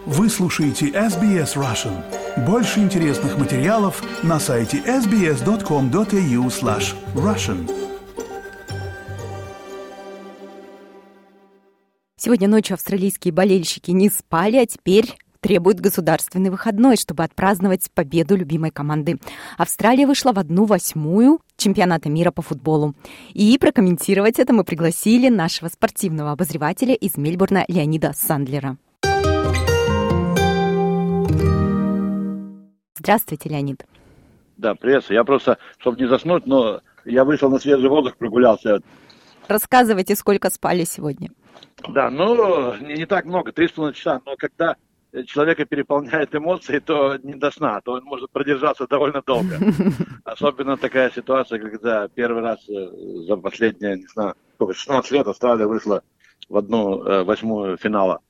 Вы слушаете SBS Russian. Больше интересных материалов на сайте sbs.com.au/russian. Сегодня ночью австралийские болельщики не спали, а теперь требуют государственный выходной, чтобы отпраздновать победу любимой команды. Австралия вышла в 1/8 чемпионата мира по футболу. И прокомментировать это мы пригласили нашего спортивного обозревателя из Мельбурна Леонида Сандлера. Здравствуйте, Леонид. Да, приветствую. Я просто, чтобы не заснуть, но я вышел на свежий воздух, прогулялся. Рассказывайте, сколько спали сегодня. Да, не так много, 3,5 часа, но когда человека переполняет эмоции, то не до сна, то он может продержаться довольно долго. Особенно такая ситуация, когда первый раз за последние, 16 лет Австралия вышла в 1/8 финала.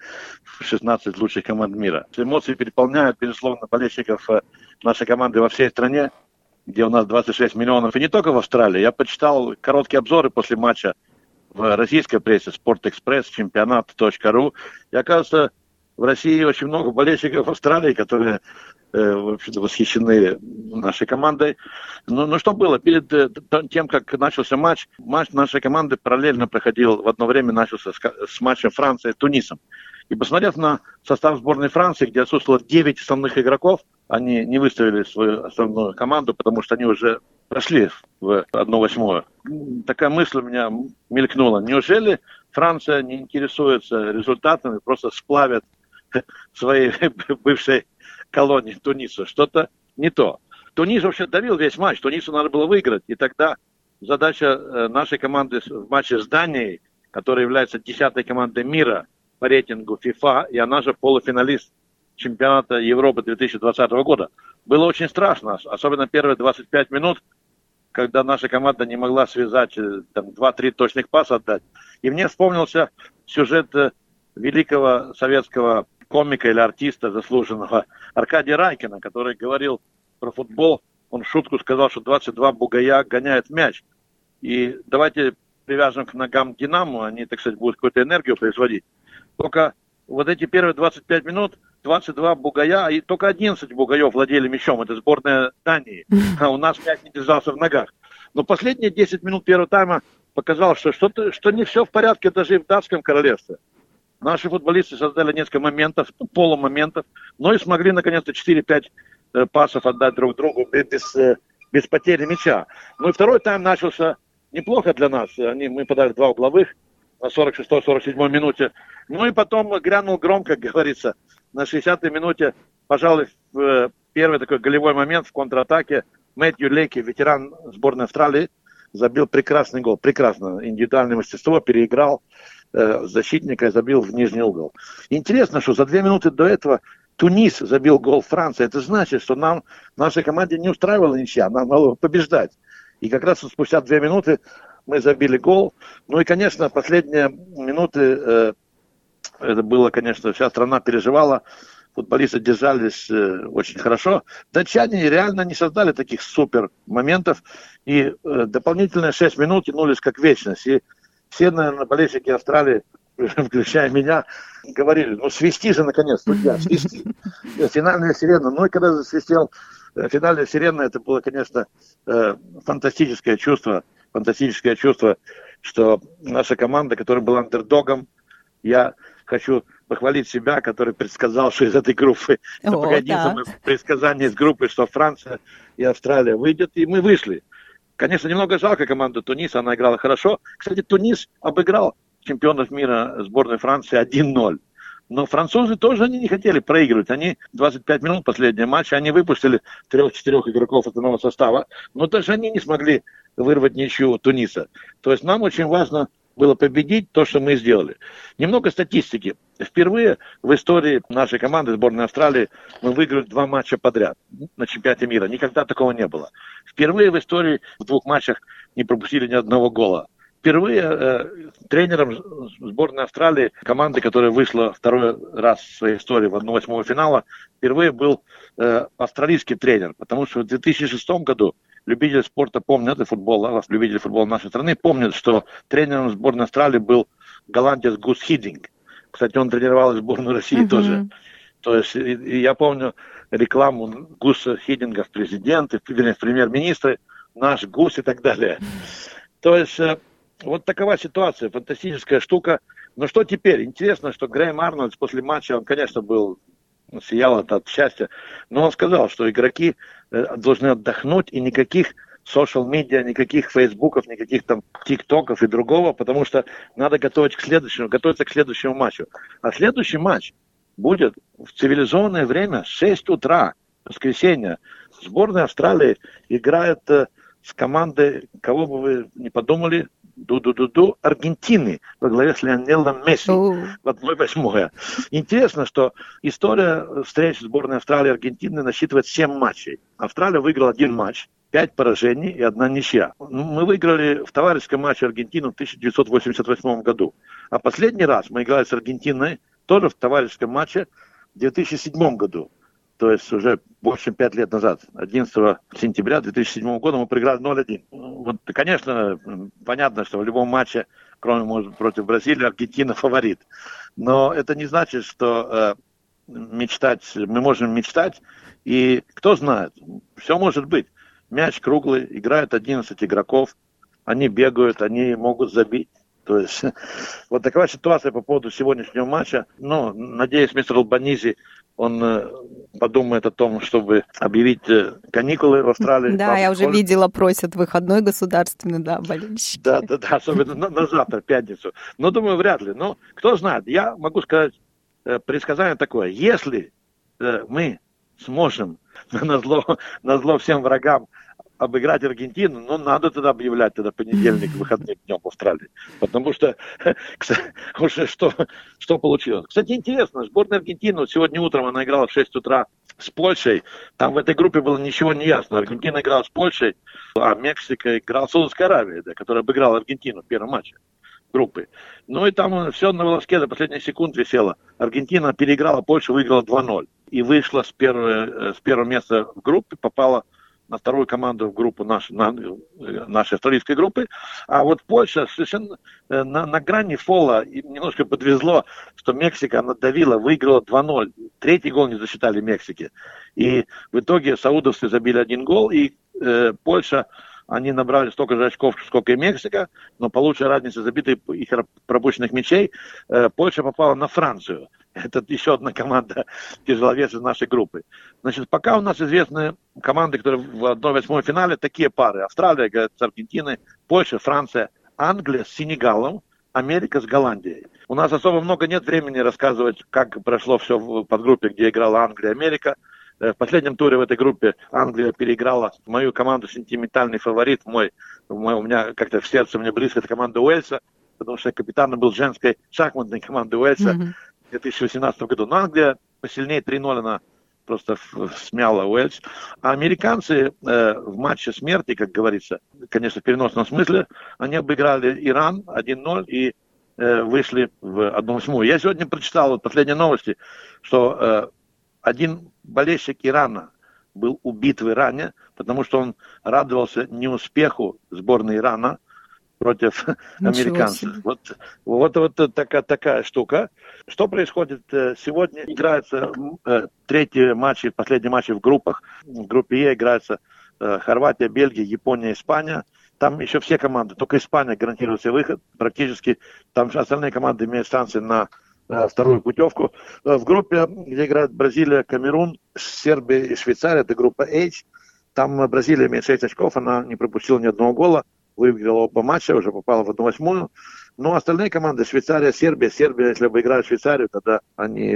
16 лучших команд мира. Эмоции переполняют, безусловно, болельщиков нашей команды во всей стране, где у нас 26 миллионов. И не только в Австралии. Я почитал короткие обзоры после матча в российской прессе, Спортэкспресс, чемпионат.ру. И оказывается, в России очень много болельщиков Австралии, которые вообще-то восхищены нашей командой. Ну, что было? Перед тем, как начался матч нашей команды параллельно проходил, в одно время начался с матчем Франции с Тунисом. И посмотрев на состав сборной Франции, где отсутствовало 9 основных игроков, они не выставили свою основную команду, потому что они уже прошли в 1/8. Такая мысль у меня мелькнула. Неужели Франция не интересуется результатами, просто сплавят своей бывшей колонии Туниса? Что-то не то. Тунис вообще давил весь матч. Тунису надо было выиграть. И тогда задача нашей команды в матче с Данией, которая является 10-й командой мира по рейтингу FIFA, и она же полуфиналист чемпионата Европы 2020 года. Было очень страшно, особенно первые 25 минут, когда наша команда не могла связать, 2-3 точных паса отдать. И мне вспомнился сюжет великого советского комика или артиста заслуженного Аркадия Райкина, который говорил про футбол. Он в шутку сказал, что 22 бугая гоняют мяч. И давайте привяжем к ногам Динамо, они, так сказать, будут какую-то энергию производить. Только вот эти первые 25 минут 22 бугая, и только 11 бугаев владели мячом. Это сборная Дании. А у нас мяч не держался в ногах. Но последние 10 минут первого тайма показалось, что не все в порядке даже и в датском королевстве. Наши футболисты создали несколько моментов, полумоментов, но и смогли наконец-то 4-5 пасов отдать друг другу без потери мяча. Ну и второй тайм начался неплохо для нас. Мы подали 2 угловых на 46-47 минуте. Ну и потом грянул громко, как говорится, на 60-й минуте, пожалуй, первый такой голевой момент в контратаке. Мэтью Леки, ветеран сборной Австралии, забил прекрасный гол. Прекрасно. Индивидуальное мастерство, переиграл защитника и забил в нижний угол. Интересно, что за 2 минуты до этого Тунис забил гол Франции. Это значит, что нашей команде не устраивала ничья, нам надо побеждать. И как раз спустя 2 минуты мы забили гол. Ну и, конечно, последние минуты, это было, конечно, вся страна переживала. Футболисты держались очень хорошо. Датчане реально не создали таких супер моментов. И дополнительные 6 минут тянулись как вечность. И все, наверное, болельщики Австралии, включая меня, говорили, свисти же, наконец, судья, свисти. Финальная сирена. Ну и когда засвистел финальная сирена, это было, конечно, фантастическое чувство, что наша команда, которая была андердогом, я хочу похвалить себя, который предсказал, что из этой группы, предсказание из группы, что Франция и Австралия выйдет, и мы вышли. Конечно, немного жалко команду Туниса, она играла хорошо. Кстати, Тунис обыграл чемпионов мира сборной Франции 1-0. Но французы тоже не хотели проигрывать. Они 25 минут последнего матча, они выпустили 3-4 игроков основного состава, но даже они не смогли вырвать ничью Туниса. То есть нам очень важно было победить то, что мы сделали. Немного статистики. Впервые в истории нашей команды, сборной Австралии, мы выиграли 2 матча подряд на чемпионате мира. Никогда такого не было. Впервые в истории в 2 матчах не пропустили ни одного гола. Впервые тренером сборной Австралии, команды, которая вышла второй раз в своей истории в 1/8 финала, впервые был австралийский тренер. Потому что в 2006 году любители спорта помнят, и футбола, любители футбола нашей страны помнят, что тренером сборной Австралии был голландец Гус Хиддинг. Кстати, он тренировал сборную России тоже. То есть я помню рекламу Гуса Хидинга в президенты, в премьер-министры, наш Гус и так далее. То есть вот такова ситуация, фантастическая штука. Но что теперь? Интересно, что Грэм Арнольдс после матча, он, конечно, сиял от счастья, но он сказал, что игроки должны отдохнуть и никаких социал-медиа, никаких фейсбуков, никаких там тиктоков и другого, потому что надо готовиться к следующему матчу. А следующий матч будет в цивилизованное время, 6 утра, воскресенье. Сборная Австралии играет с командой, кого бы вы не подумали, Аргентины во главе с Лионелом Месси в 1/8. Интересно, что история встреч сборной Австралии и Аргентины насчитывает 7 матчей. Австралия выиграла 1 матч, 5 поражений и 1 ничья. Мы выиграли в товарищеском матче Аргентину в 1988 году. А последний раз мы играли с Аргентиной тоже в товарищеском матче в 2007 году. То есть уже больше, чем 5 лет назад, 11 сентября 2007 года мы проиграли 0-1. Вот, конечно, понятно, что в любом матче, кроме, может, против Бразилии, Аргентина фаворит. Но это не значит, что мы можем мечтать. И кто знает, все может быть. Мяч круглый, играют 11 игроков, они бегают, они могут забить. То есть вот такая ситуация по поводу сегодняшнего матча. Но, надеюсь, мистер Албанизи, он подумает о том, чтобы объявить каникулы в Австралии. Да, я уже видела, просят выходной государственный, болельщики. Да, особенно на завтра, пятницу. Но, думаю, вряд ли. Но кто знает, я могу сказать предсказание такое. Если мы сможем назло всем врагам обыграть Аргентину, но надо тогда объявлять понедельник выходным днем в Австралии. Потому что уже что получилось. Кстати, интересно, сборная Аргентины, сегодня утром она играла в 6 утра с Польшей. Там в этой группе было ничего не ясно. Аргентина играла с Польшей, а Мексика играла с Саудовской Аравией, которая обыграла Аргентину в первом матче группы. Ну и там все на волоске до последних секунд висело. Аргентина переиграла Польшу, выиграла 2-0. И вышла с первого места в группе, попала на вторую команду в группу нашей австралийской группы. А вот Польша совершенно на грани фола, немножко подвезло, что Мексика надавила, выиграла 2-0. Третий гол не засчитали Мексике. И в итоге саудовцы забили 1 гол, и Польша, они набрали столько же очков, сколько и Мексика, но по лучшей разнице забитых и пропущенных мячей Польша попала на Францию. Это еще одна команда тяжеловес из нашей группы. Значит, пока у нас известны команды, которые в 1/8 финале, такие пары. Австралия играет с Аргентиной, Польша, Франция, Англия с Сенегалом, Америка с Голландией. У нас особо много нет времени рассказывать, как прошло все в подгруппе, где играла Англия и Америка. В последнем туре в этой группе Англия переиграла мою команду, сентиментальный фаворит у меня как-то в сердце мне близко, это команда Уэльса, потому что капитаном был женской шахматной команды Уэльса в 2018 году. Но Англия посильнее 3-0, она просто смяла Уэльс. А американцы в матче смерти, как говорится, конечно, в переносном смысле, они обыграли Иран 1-0 и вышли в 1/8. Я сегодня прочитал последние новости, что один болельщик Ирана был убит в Иране, потому что он радовался неуспеху сборной Ирана против американцев. Вот такая штука. Что происходит сегодня? Играются третьи матчи, последние матчи в группах. В группе Е играются Хорватия, Бельгия, Япония, Испания. Там еще все команды, только Испания гарантирует себе выход. Практически там остальные команды имеют шансы на вторую путевку. В группе, где играют Бразилия, Камерун, Сербия и Швейцария, это группа H. Там Бразилия имеет 6 очков, она не пропустила ни одного гола, выиграла оба матча, уже попала в 1/8. Но остальные команды, Швейцария, Сербия, если обыграют Швейцарию, тогда они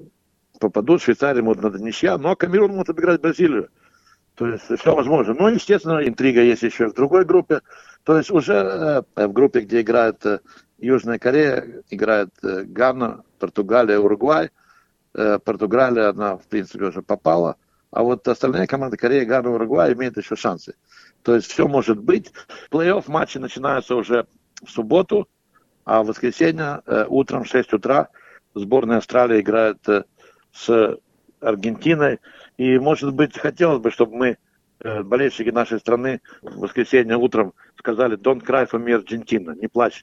попадут, Швейцария может надо ничья, но Камерун может обыграть Бразилию. То есть все возможно. Но, естественно, интрига есть еще в другой группе. То есть уже в группе, где играет Южная Корея, играет Гана, Португалия, Уругвай. Португалия, она, в принципе, уже попала. А вот остальные команды Корея, Гана, Уругвай имеют еще шансы. То есть все может быть. Плей-офф матчи начинаются уже в субботу, а в воскресенье утром в 6 утра сборная Австралии играет с Аргентиной. И, может быть, хотелось бы, чтобы мы болельщики нашей страны в воскресенье утром сказали «Don't cry for me, Аргентина», не плачь.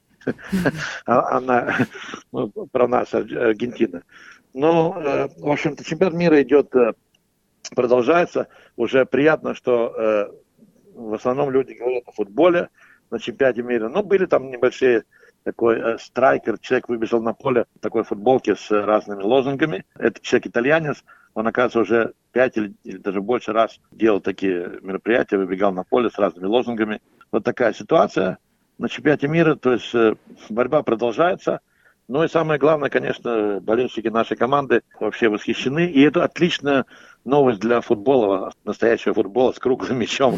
Она про нас, Аргентина. Но, в общем-то, чемпионат мира идет, продолжается. Уже приятно, что в основном люди говорят о футболе на чемпионате мира. Но были там небольшие, такой страйкер, человек выбежал на поле в такой футболке с разными лозунгами. Это человек-итальянец, он, оказывается, уже 5 или даже больше раз делал такие мероприятия, выбегал на поле с разными лозунгами. Вот такая ситуация на чемпионате мира, то есть борьба продолжается. Ну и самое главное, конечно, болельщики нашей команды вообще восхищены. И это отличная новость для футбола, настоящего футбола с круглым мячом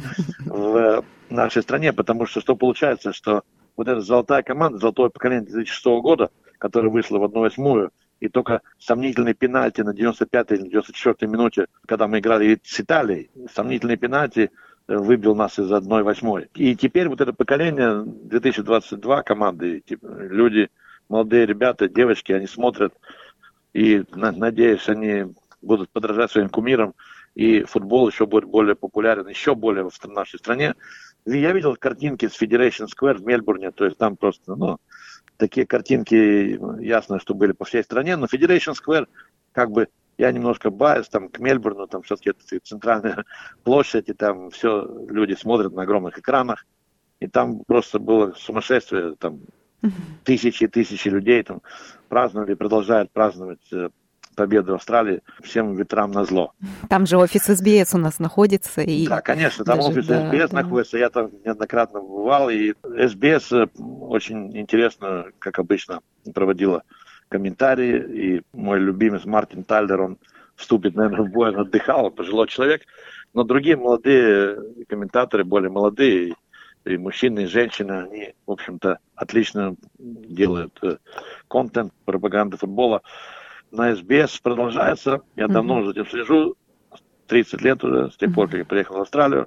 в нашей стране. Потому что получается, что вот эта золотая команда, золотое поколение 2006 года, которое вышло в 1/8, и только сомнительный пенальти на 95-й или 94-й минуте, когда мы играли с Италией, сомнительный пенальти выбил нас из 1/8. И теперь вот это поколение 2022 команды, люди, молодые ребята, девочки, они смотрят, и, надеюсь, они будут подражать своим кумирам, и футбол еще будет более популярен, еще более в нашей стране. И я видел картинки с Federation Square в Мельбурне, то есть там просто, такие картинки, ясно, что были по всей стране, но Federation Square, как бы, я немножко байс, там, к Мельбурну, там, все-таки это центральная площадь, и там все люди смотрят на огромных экранах, и там просто было сумасшествие, там, тысячи и тысячи людей там праздновали, продолжают праздновать победу Австралии всем ветрам назло. Там же офис СБС у нас находится. И да, конечно, там офис СБС находится. Я там неоднократно бывал, и СБС очень интересно, как обычно, проводила комментарии, и мой любимец Мартин Тайлер, он вступит, наверное, в бой, он отдыхал, пожилой человек, но другие молодые комментаторы, более молодые, и мужчины, и женщины, они, в общем-то, отлично делают контент, пропаганду футбола. На СБС продолжается. Я давно за этим слежу. 30 лет уже, с тех пор, как я приехал в Австралию.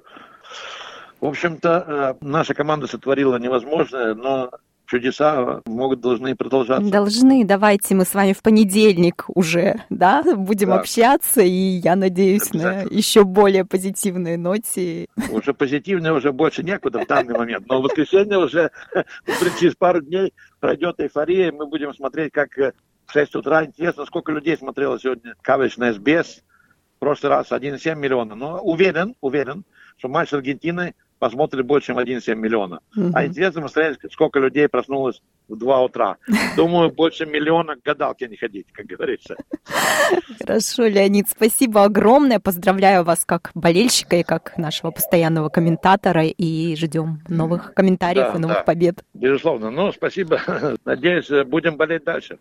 В общем-то, наша команда сотворила невозможное, но чудеса должны продолжаться. Должны. Давайте мы с вами в понедельник уже, будем общаться, и я надеюсь на еще более позитивные ноте. Уже позитивнее, уже больше некуда в данный момент. Но в воскресенье уже через пару дней пройдет эйфория, и мы будем смотреть, как в 6 утра. Интересно, сколько людей смотрело сегодня каверидж на СБС. В прошлый раз 1,7 миллиона. Но уверен, что матч с Аргентиной посмотрели больше, чем 1,7 миллиона. А интересно посмотреть, сколько людей проснулось в 2 утра. Думаю, больше миллиона к гадалке не ходить, как говорится. Хорошо, Леонид, спасибо огромное. Поздравляю вас как болельщика и как нашего постоянного комментатора. И ждем новых комментариев и новых побед. Безусловно. Спасибо. Надеюсь, будем болеть дальше.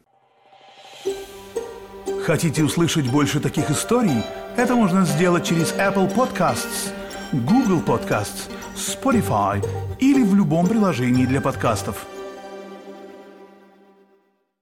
Хотите услышать больше таких историй? Это можно сделать через Apple Podcasts, Google Podcasts, Spotify или в любом приложении для подкастов.